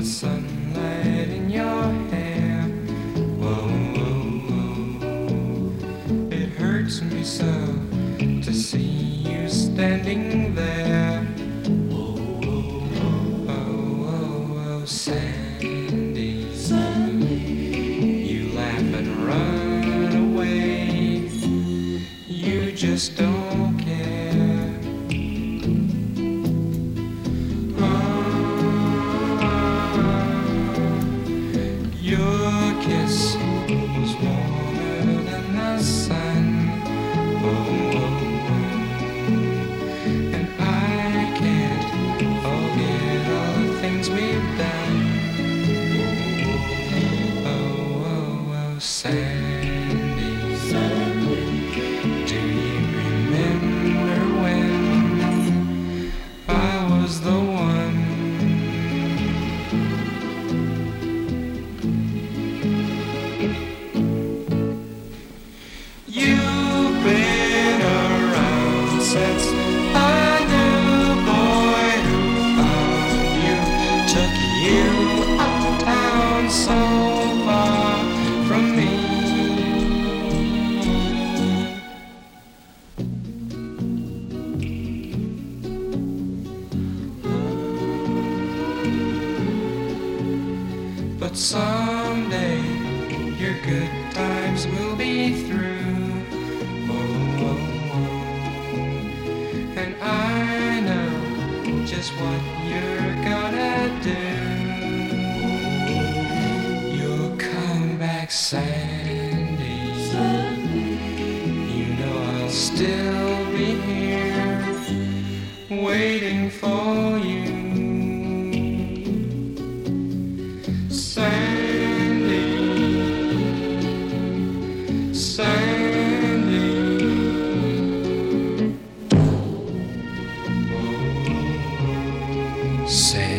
sunlight in your hair. Whoa, whoa, whoa. It hurts me so to see you standing there. Whoa, whoa, whoa. Oh, oh, oh, Sandy. Sandy. You laugh and run away. You just don't care. Your kiss was warmer than the sun. Oh, oh, oh. And I can't forget all the things we've done. Oh, oh, oh, oh, Sandy. Sandy. Do you remember when I was the one? You've been around since I knew a boy who found you, took you uptown so far from me. But someday your good times will be through. Oh, oh, oh. And I know just what you're gonna do. You'll come back, Sandy. You know I'll still be here waiting for you. Sandy, Sandy. Say